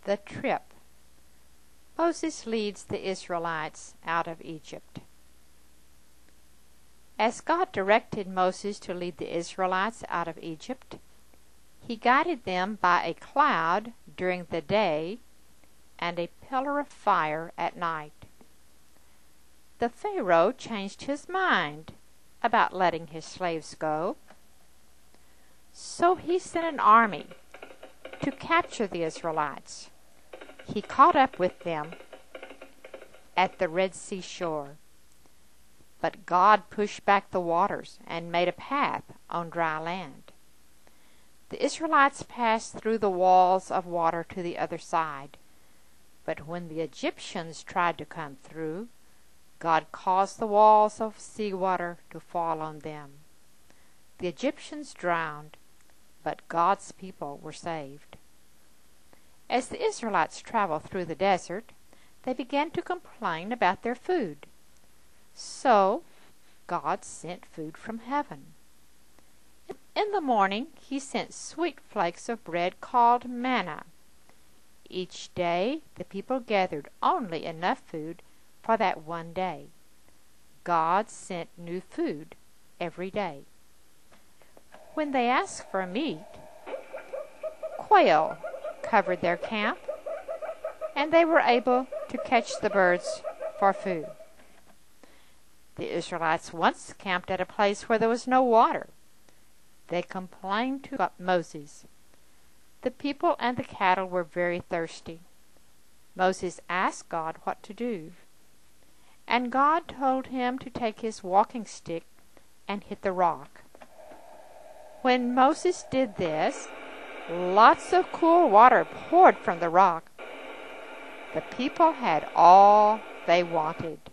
The trip. Moses leads the Israelites out of Egypt. As God directed Moses to lead the Israelites out of Egypt, he guided them by a cloud during the day and a pillar of fire at night. The Pharaoh changed his mind about letting his slaves go, so he sent an army to capture the Israelites. He caught up with them at the Red Sea shore, but God pushed back the waters and made a path on dry land. The Israelites passed through the walls of water to the other side, but when the Egyptians tried to come through, God caused the walls of seawater to fall on them. The Egyptians drowned, but God's people were saved. As the Israelites traveled through the desert, they began to complain about their food. So God sent food from heaven. In the morning he sent sweet flakes of bread called manna. Each day the people gathered only enough food for that one day. God sent new food every day. When they asked for meat, quail covered their camp, and they were able to catch the birds for food. The Israelites once camped at a place where there was no water. They complained to Moses. The people and the cattle were very thirsty. Moses asked God what to do, and God told him to take his walking stick and hit the rock. When Moses did this, lots of cool water poured from the rock. The people had all they wanted.